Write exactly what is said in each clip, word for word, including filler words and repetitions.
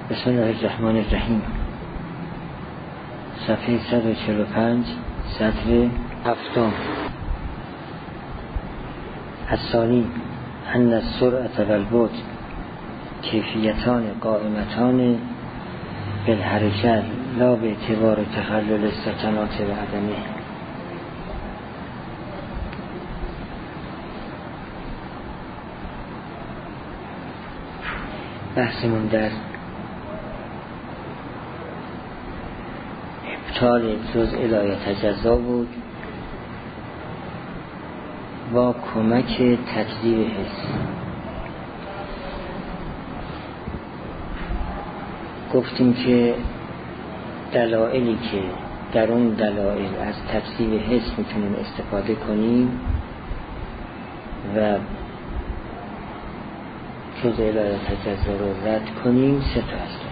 بسم الله الرحمن الرحیم. صفحه صد و چهل و پنج، سطر هفتم. الثانی ان السرعة والبطء کیفیتان قائمتان بالحرکت لا به اعتبار تخلل السکنات و عدمه. بحثمون در ابطال جزء لا یتجزا بود با کمک تکذیب حس. گفتیم که دلایلی که در اون دلایل از تکذیب حس میتونیم استفاده کنیم و جزء لا یتجزا رو رد کنیم سه تا هستند،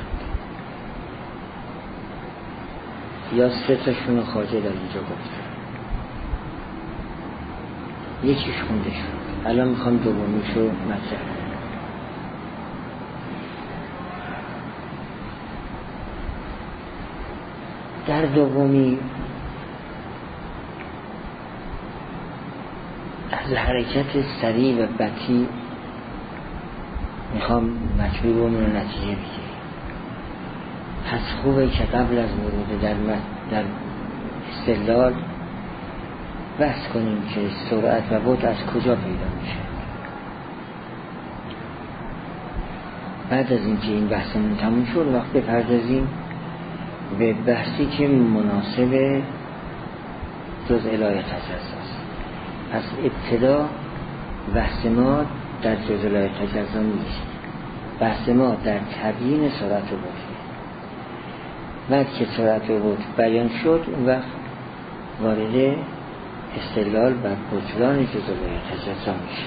یا سه تاشون رو خواجه در اینجا گفتم، یکیش خونده شد. الان میخوام دومیشو مطرح کنم. در دومی از حرکت سریع و بطیء میخوام مطلوبمون رو نتیجه بگیریم. پس خوبه که قبل از ورود در در استدلال بحث کنیم که سرعت و بطء از کجا پیدا میشه. بعد از اینکه این بحثمون تموم شد وقت بپردازیم به بحثی که مناسب جزء لا یتجزا است. از ابتدا بحث ما در جزء لا یتجزا نیست، بحث ما در تبیین سرعت و بطء. بعد که سرعت و بطء بیان شد اون وقت وارد استدلال بر بطلان جزء لا یتجزا میشه.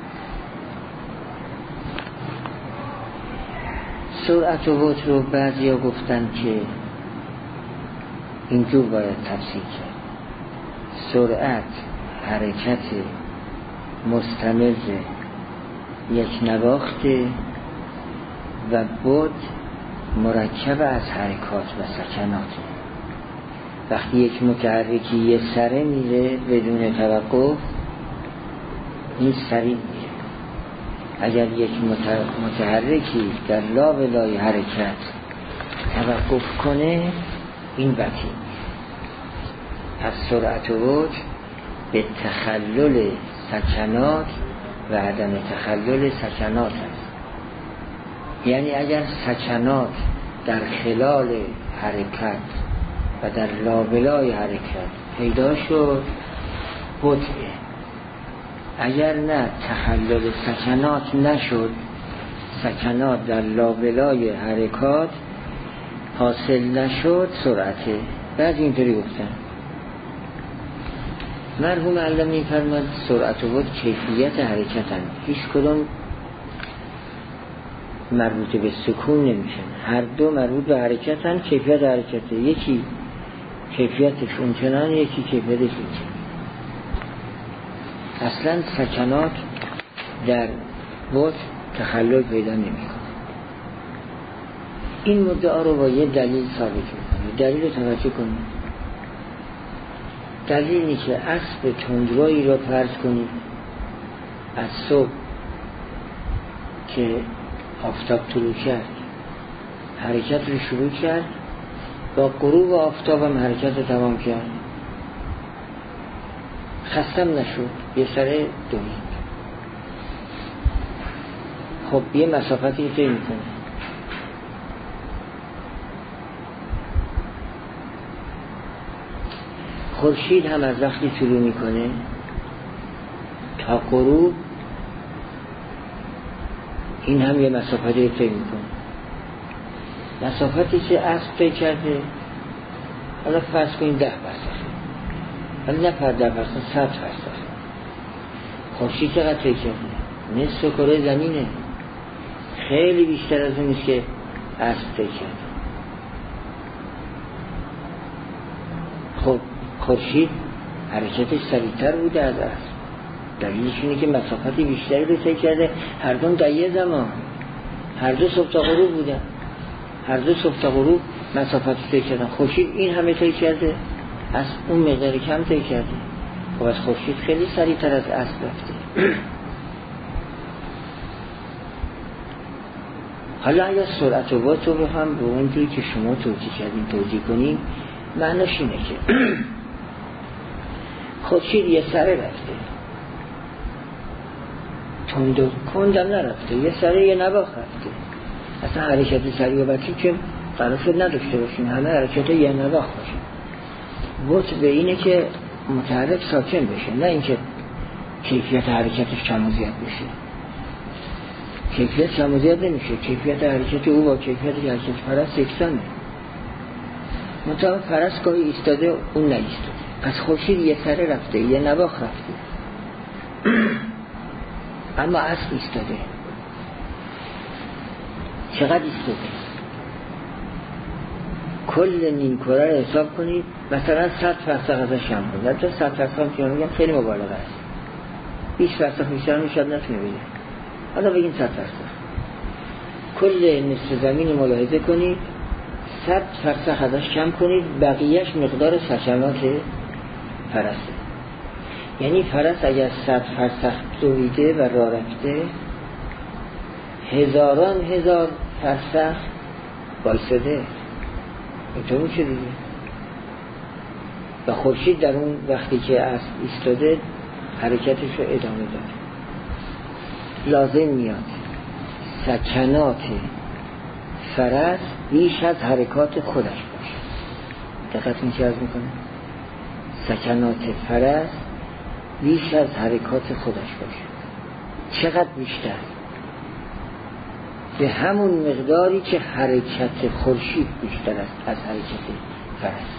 سرعت و بطء رو بعضیا گفتن که اینجور باید تفسیر کرد: سرعت حرکت مستمر یک نواخته و بطء مرکب از حرکات و سکنات. وقتی یک متحرکی یه سره میره بدون توقف، این سریع میره. اگر یک متحرکی در لابلای حرکت توقف کنه، این بطیء میشه. پس سرعت و بطء به تخلل سکنات و عدم تخلل سکنات است. یعنی اگر سکنات در خلال حرکت و در لابلای حرکت پیدا شد، بطئه. اگر نه تخلل سکنات نشد، سکنات در لابلای حرکات حاصل نشد، سرعته. بعد اینطوری گفتن. مرحوم علم می‌فرماد سرعت و بطء کیفیت حرکت هم. هیچ کدوم مربوط به سکون نمیشن، هر دو مربوط به حرکت هم. کیفیت حرکته، یکی کیفیتش اونچنان، یکی کیفیتش اینچنان. اصلا سکنات در بطء تخلل پیدا نمی‌کنه. این مدعا رو با یه دلیل ثابت می‌کنه. دلیل رو توجه کنید. دلیلی که اسب تندرویی را فرض کنید از صبح که آفتاب طلوع کرد حرکت رو شروع کرد، با غروب آفتاب هم حرکت رو تمام کرد، خستم نشد، یه سره دوید. خب یه مسافتی طی میکنه. خورشید هم از وقتی طلوع میکنه تا غروب، این هم یه مسافتی طی میکنه. مسافتی که اسب طی کرده، حالا فرض کنید ده برسخ، ولی نه پر ده برسخ، صد برسخ. خورشید چقدر طی کرده؟ نصف کره زمینه، خیلی بیشتر از اون نیست که اسب طی کرده. خب خورشید حرکتش سریعتر بوده از اسب. دلیلش اینه که مسافتی بیشتری رو طی کرده. هر دو در یه زمان، هر دو صبح تا غروب بودن. هر دو صبح تا غروب مسافت رو طی کردن. خورشید این همه طی کرده، از اون مقدار کم طی کرده. خب از خورشید خیلی سریعتر از اسب رفته. حالا اگر سرعت و باد رو بخوام به اونجوری که شما توجیه کردین توجیه کنیم، معناش اینه که خورشید یه سره رفته، تند و کندم نرفته، یه سره یه نواخ رفته. اصلا حرکت سریع و بطیء که قرار شد نداشته باشیم، همه حرکت یه نواخ باشیم. بط به اینه که متحرک ساکن بشه، نه اینکه کیفیت حرکتش کم و زیاد بشه. کیفیت کم و زیاد نمیشه، کیفیت حرکت او با کیفیت حرکت فرس یکسانه. منتها فرس گاهی ایستاده اون نایستاده. پس خورشید یه سره رفته، یه نواخ رفته، اما اسب ایستاده. چقدر ایستاده؟ کل نیم کره رو حساب کنید، مثلا صد فرسخ ازش هم کنید. حتی صد فرسخ هم که میگم خیلی مبالغه است. بیست فرسخ بیشتر هم شاید نتونه بگه. حالا بگیم صد فرسخ. کل نصف زمین ملاحظه کنید، صد فرسخ ازش کم کنید، بقیهش مقدار سکنات فرسه. یعنی فرس اگر صد فرسخ دویده و راه رفته، هزاران هزار فرسخ بایستده. اینطور میشه دیگه. و خورشید در اون وقتی که اسب ایستاده حرکتش رو ادامه داره. لازم میاد سکنات فرس بیش از حرکات خودش باشه. دقت میشه از میکنه سکنات فرس بیش از حرکات خودش باشه. چقدر بیشتر؟ به همون مقداری که حرکت خورشید بیشتر است از حرکت فرس.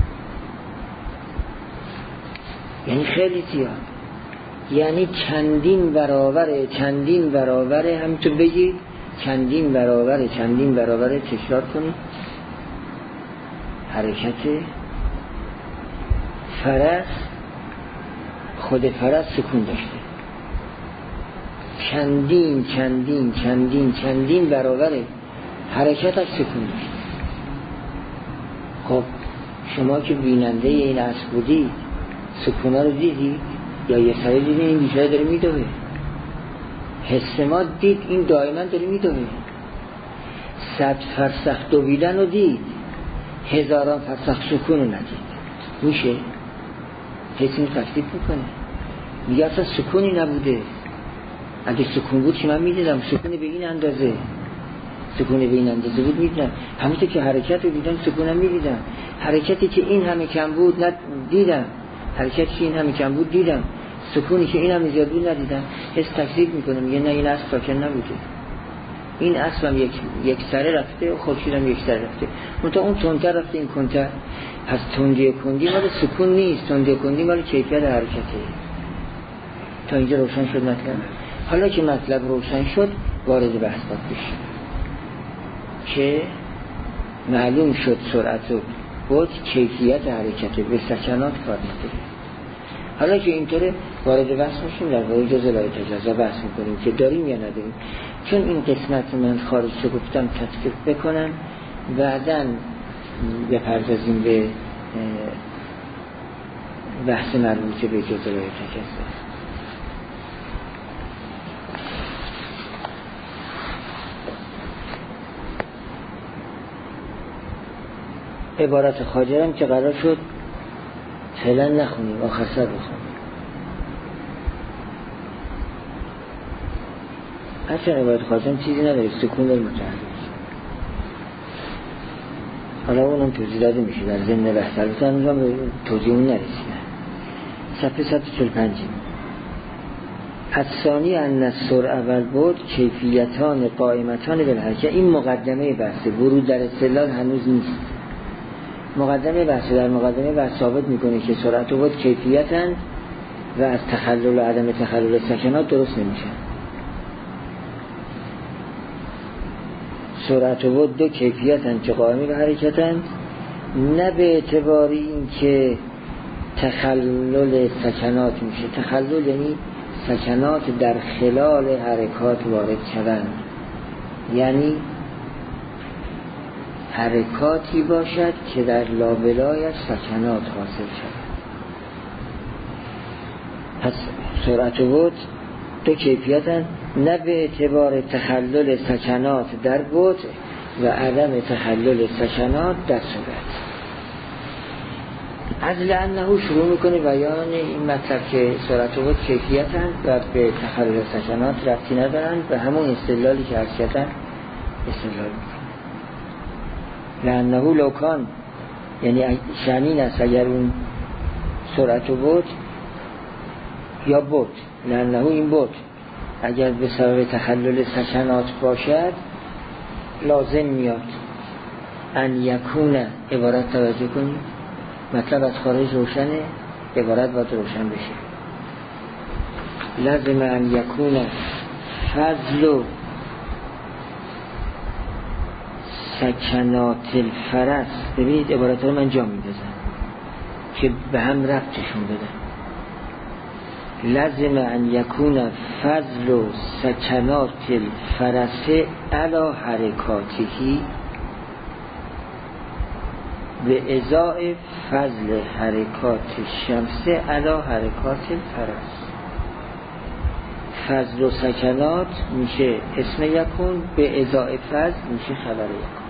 یعنی خیلی زیاد، یعنی چندین برابر چندین برابر همینطور بگید، چندین برابر چندین برابر تکرار کنید حرکت فرس. خود فرس سکون داشته، چندین چندین چندین چندین برابر حرکتش سکون داشته. خب شما که بیننده این اسب بودی سکونا رو دیدی یا یه سره دیدی این بیشتر داره میدوه؟ حس ما دید این دائما داره میدوه. صد فرسخ دویدن رو دید، هزاران فرسخ سکون رو ندید. میشه؟ کسی این تفسیر میکنه میگه اصلا سکونی نبوده. اگه سکون بود که من میدیدم، سکونی به این اندازه سکونی به این اندازه بود میدیدم. همونطور که حرکت رو دیدم سکونم میدیدم. حرکتی که این همه کم بود ند... دیدم حرکتی که این همه کم بود دیدم. سکونی که این همه زیاد بود ندیدم. حس تکذیب میکنه، میگه نه این اسب ساکن نبوده، این اسب هم یک, یک سره رفته و خورشید هم یک سره رفته. منتها اون تندتر رفته این کنتر. پس تندی کندی مال سکون نیست، تندی کندی مال کیفیت حرکته. تا اینجا روشن شد مطلب؟ حالا که مطلب روشن شد وارد بحث باید بشیم که معلوم شد سرعت و بود کیفیت حرکته به سکنات کار نداره. حالا که اینطوره وارد بحث میشیم در واقع جز لایه تجزا بحث میکنیم که داریم یا نداریم. چون این قسمت من خارج شو گفتم تطبیق بکنم، بعداً بپردازیم به بحث مربوطه به جز لایه تجزا. عبارت خواجه هم که قرار شد فعلا نخونیم، آخر سر بخونیم. اصلا عبارت خواجه هم چیزی نداره، سکون داره متحرک. حالا اونم توضیح داده میشه در ضمن بحث، البته هنوز به توضیح اون نرسیدن. صفحه صد و چهل و پنج الثانی ان السرعه والبعد کیفیتان قائمتان بالحرکه. این مقدمه بحث، ورود در استدلال هنوز نیست. مقدمه بحث در مقدمه بحث ثابت میکنه که سرعت و بعد کیفیتن و از تخلل و عدم تخلل سکنات درست نمیشن. سرعت و بعد دو کیفیتن که قائم به حرکتن، نه به اعتبار این که تخلل سکنات میشه. تخلل یعنی سکنات در خلال حرکات وارد شدن، یعنی حرکاتی باشد که در لابلایش سکنات حاصل شود. پس سرعت و بعد دو کیفیتن، نه به اعتبار تخلل سکنات در بعد و عدم تخلل سکنات در سرعت. از لعنه شروع میکنه بیان این مطلب که سرعت و بعد کیفیتن و به تخلل سکنات ربطی ندارن و همون استدلالی که عرض کردن استدلال میکنه. لعنه لوکان یعنی شنین است اگر اون سرعت و بعد یا بعد، لعنه این بعد اگر به سبب تخلل سکنات باشد لازم میاد ان یکونه. عبارت توجه کنید، مطلب از خارج روشنه، عبارت باید روشن بشه. لازم ان یکونه فضل سکنات الفرس. ببینید عبارت رو من جا میدازم که به هم ربطشون بدم. لازم ان یکون فضل سکنات الفرس علی حرکاته به ازای فضل حرکات الشمس علی حرکات الفرس. فضل و سکنات میشه اسم یکون، به ازای فضل میشه خبر یکون.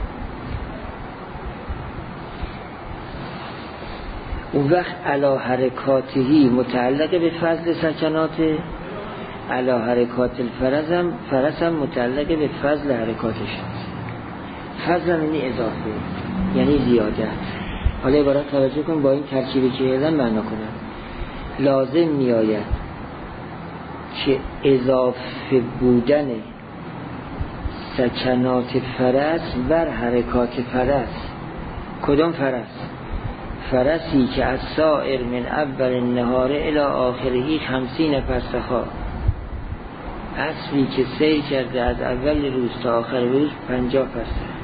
اون وقت علی حرکاتهی متعلق به فضل سکنات، علی حرکات الفرس هم فرس هم متعلق به فضل حرکاتش هست. فضل یعنی اضافه، یعنی زیاده. حالا عبارت توجه کن، با این ترکیبی که کردم معنا کنم. لازم میآید که اضافه بودن سکنات فرس بر حرکات فرس. کدام فرس؟ فرسی که از سائر من اول النهار الی آخرهی خمسین فرسخا، اسبی که سیر کرده از اول روز تا آخر روز پنجاه فرسخ.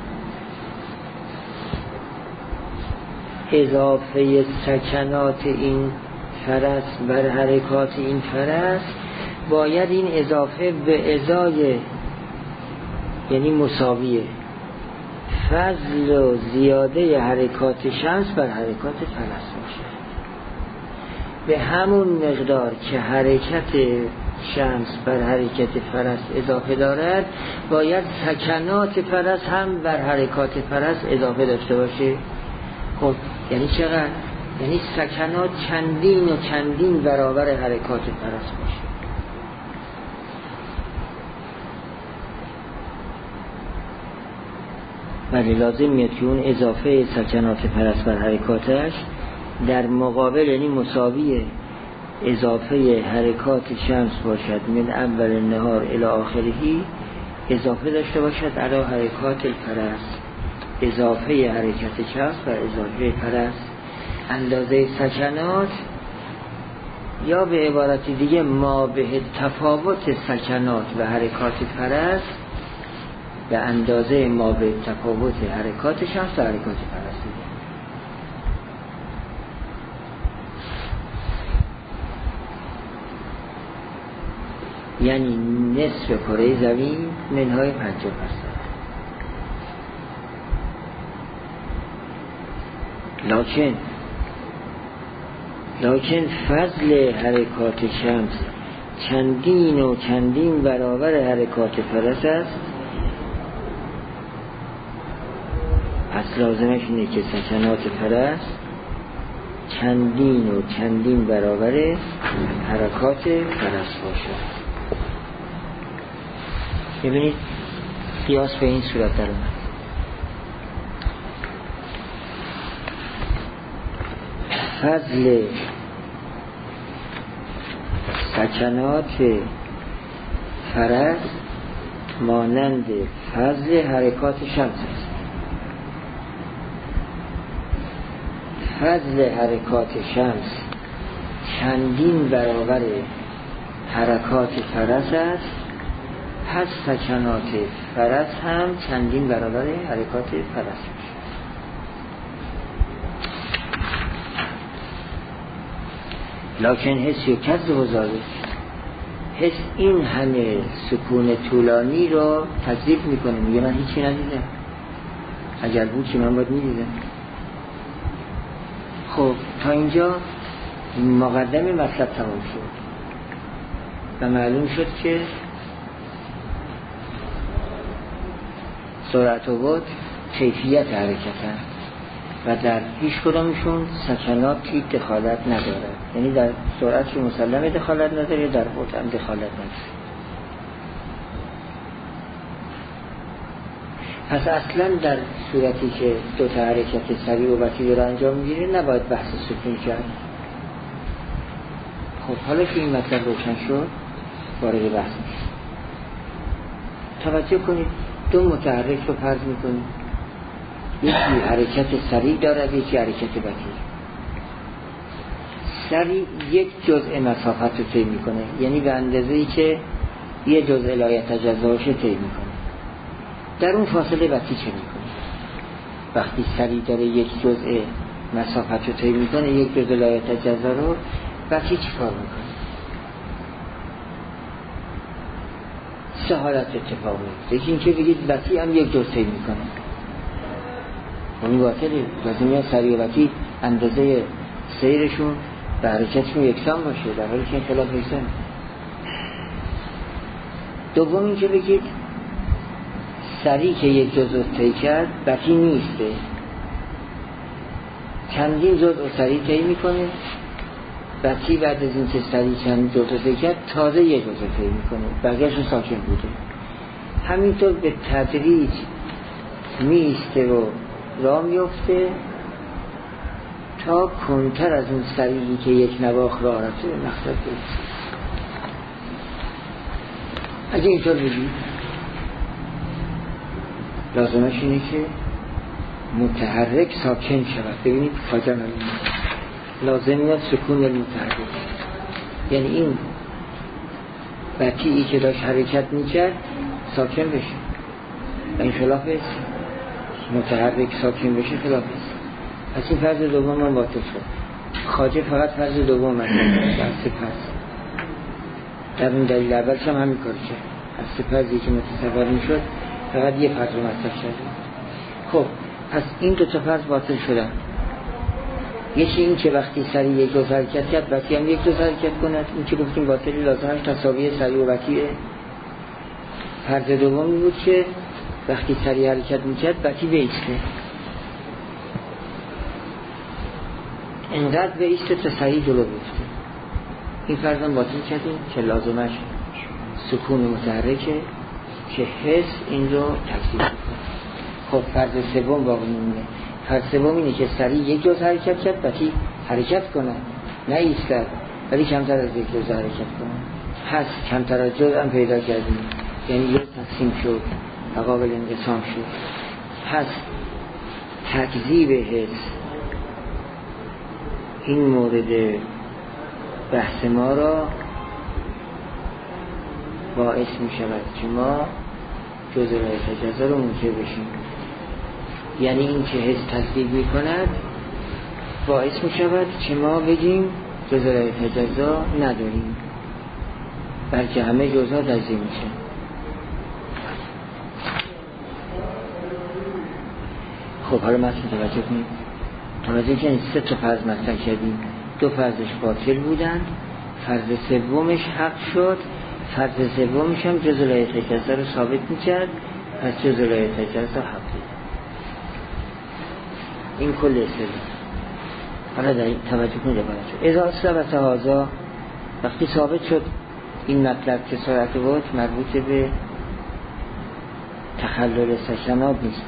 اضافه سکنات این فرس بر حرکات این فرس باید این اضافه به ازای یعنی مساویه فضل و زیاده حرکات شمس بر حرکات فرس باشد. به همون مقدار که حرکت شمس بر حرکت فرس اضافه دارد باید سکنات فرس هم بر حرکات فرس اضافه داشته باشه. خب یعنی چقدر؟ یعنی سکنات چندین و چندین برابر حرکات فرس باشه. ولی لازم میاد که اون اضافه سکنات فرس بر حرکاتش در مقابل یعنی مساوی اضافه حرکات شمس باشد من اول نهار الی آخرهی، اضافه داشته باشد علی حرکات الفرس، اضافه حرکت شمس بر اضافه فرس. اندازه سکنات یا به عبارت دیگه ما به تفاوت سکنات و حرکات فرس به اندازه ما به تفاوت حرکات شمس و حرکات فرس. یعنی نصف کره زمین منهای پنجاه درصد. لکن لکن فضل حرکات شمس چندین و چندین برابر حرکات فرس است. پس لازمش اینه که سکنات فرس چندین و چندین برابر حرکات فرس باشد. ببینید قیاس به این صورت در اومد. فضل سکنات فرس مانند فضل حرکات شمس است. فضل حرکات شمس چندین برابر حرکات فرس است، پس سکنات فرس هم چندین برابر حرکات فرس است. لکن حس یا کذب و زاده، حس این همه سکون طولانی رو تکذیب میکنه، میگه من هیچی ندیدم. اگر بود که من باید میدیدم. خب تا اینجا مقدمه مطلب تمام شد و معلوم شد که سرعت و بعد کیفیت حرکتن و در هیچ کدامشون سکناتی دخالت نداره، یعنی در سرعت که مسلمه دخالت نداره، در بعد هم دخالت نداره. پس اصلا در صورتی که دو تا حرکت سریع و بطیء رو انجام میگیره نباید بحث سکون کرد. خب حالا که این مطلب روشن شد وارد بحث میشه. توجه کنید دو متحرک رو فرض میکنید، یکی حرکت سریع دارد یکی حرکت بطیء. سریع یک جزء مسافت رو طی میکنه، یعنی به اندازه‌ای که یه جزء لا یتجزاش طی میکنه. در اون فاصله بطیء چه میکنه؟ وقتی سریع داره یک جزء مسافت رو طی میکنه، یک جزء لا یتجزا رو، بطیء چی کار میکنه؟ سه حالت اتفاق میفته. یکی اینکه بگید بطیء هم یک جزء طی میکنه، اون باطله. لازم میاد سریع و بطیء اندازه سیرشون و حرکتشون یکسان باشه، در حالی که این خلاف نیستن. دوم اینکه بگید سریع که یک جزء طی کرد بطیء نیسته، چندین جزء سریع طی میکنه. بطیء بعد از اینکه سریع چند جزء طی کرد تازه یک جزء طی میکنه، بقیه‌اش ساکن بوده. همینطور به تدریج میسته و راه میفته تا کنتر از اون سریعی که یک نواخ راه رفته به مقصد برسه. اگه اینطور بگید لازمش اینه که متحرک ساکن شود. ببینید خواجه معلوم لازم میاد سکون المتحرک، یعنی این بطیئی که داشت حرکت میکرد ساکن بشه. این خلاف است، متحرک ساکن بشه خلاف است. پس این فرض دوم من باطل شد. خواجه فقط فرض دوم من در سپس در اون دلیل اولش هم همین کار کرد. از سپسی که متصور میشد فقط یه فرض رو مطرح کرد. خب پس این دو تا فرض باطل شدن. یکی این که وقتی سریع یک جزء حرکت کرد بطیء هم یک جزء حرکت کند، این که گفتیم باطلی لازمش تساوی سریع و بطیء. فرض دومی بود که وقتی سریع حرکت میکرد بطیء بیسته، اینقدر بیسته تا سریع جلو بیفته. این فرض هم باطل کردیم که لازمش سکون متحرکه که حس این رو تکذیب کنه. خب فرض سوم باقی میمونه. فرض سوم اینه که سریع یک جزء حرکت کرد بطیء حرکت کنه، نه ایستاد ولی کمتر از یک جزء حرکت کنه. پس کمتر از جزء هم پیدا کردیم، یعنی یک تقسیم شد و قابل انقسام شد. پس تکذیب حس این مورد بحث ما را باعث می شود که ما جزء رای تجزا رو منکر بشیم. یعنی این که حس تصدیق می کند باعث می شود که ما بگیم جزء رای تجزا نداریم، بلکه همه جزء ها تجزیه میشه. خب حالا مثلا توجه کنید، توجه کنید سه تا فرض مطرح کردیم، دو فرضش باطل بودند، فرض سومش حق شد، فرض سومش هم جزء رای تجزا رو ثابت می‌کرد، پس جزء رای تجزا حق بود. این کل استدلال. حالا در توجه کنید باید اذا ثبت هذا، وقتی ثابت شد این مطلب که سرعت و بعد مربوط به تخلل سکنات نیست،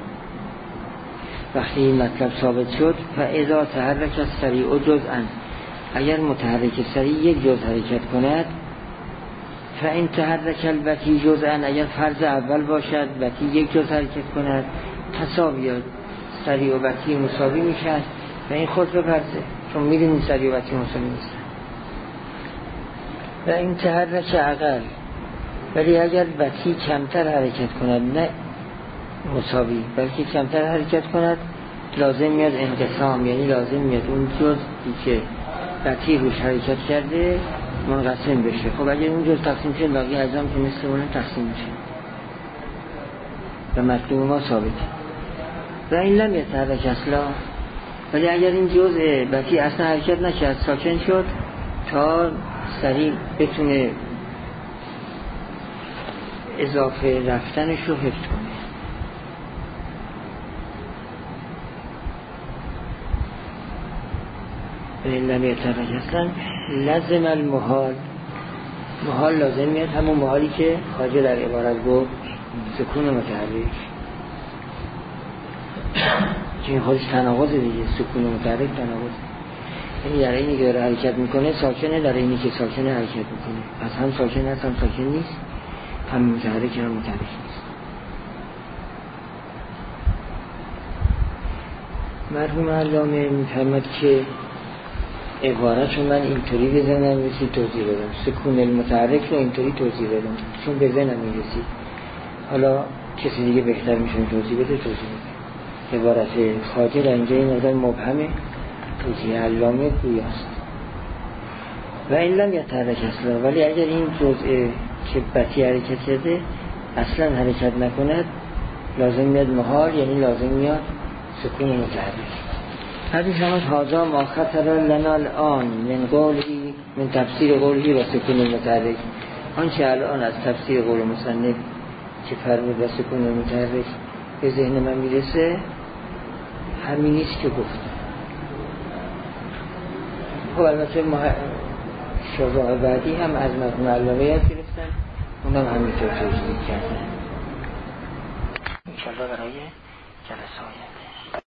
وقتی این مطلب ثابت شد فاذا تحرک السریع جزءا، اگر متحرک سریع یک جزء حرکت کند، فان تحرک البطیء جزءا، اگر فرض اول باشد بطیء یک جزء حرکت کند، تساویات سریع و بطیء مساوی میشن و این خود به فرضه، چون میدونیم سریع و بطیء مساوی نیستن. و این تحرک اقل، ولی اگر بطیء کمتر حرکت کند نه مساوی بلکه کمتر حرکت کند، لازم میاد انقسام، یعنی لازم میاد اون جزئی که بطیء روش حرکت کرده منقسم بشه. خب اگر اون جز تقسیم شد باقی اجزام که مثل اون تقسیم میشه و مطلوب ما ثابته. و این لم یتحرک اصلا، ولی اگر این جزء بطی اصلا حرکت نکرد ساکن شد تا سریع بتونه اضافه رفتنش رو حفظ کنه. و این لم یتحرک اصلا لازم المحال، محال لازم میاد، همون محالی که خواجه در عبارت گفت سکون متحرک، که این خودش تناقض دیگه، سکون متحرک تناقض، یعنی در اینی که داره حرکت میکنه ساکنه، در اینی که ساکنه حرکت میکنه، پس هم ساکن هست هم ساکن نیست، هم متحرک هم متحرک نیست. مرحوم علامه میفرماد که عبارتشو من اینطوری بزنم میرسید توضیح بدم، سکون المتحرک رو اینطوری توضیح بدم چون به ذهنم میرسید، حالا کسی دیگه بهتر میشونه توضیح بده توضیح بده. عبارت خواجه در اینجا این مقدار مبهمه، توضیح علامه گویاست. و این لم یتحرک اصلا، ولی اگر این جزء که بطی حرکت کرده اصلا حرکت نکند لازم میاد محال، یعنی لازم میاد سکون متحرک. حدیث همت حاضر ما خطر لنا الان من قولی من تفسیر قولی و سکون متحرک، آنچه الان از تفسیر قول مصنف که فرمود و سکون متحرک به ذهن من میرسه همین نیست که گفتم. خب البته شروع بعدی هم از مرحوم علامه یاد گرفتن، اونم همینطور توضیح کردن. انشاءالله برای جلسه آینده.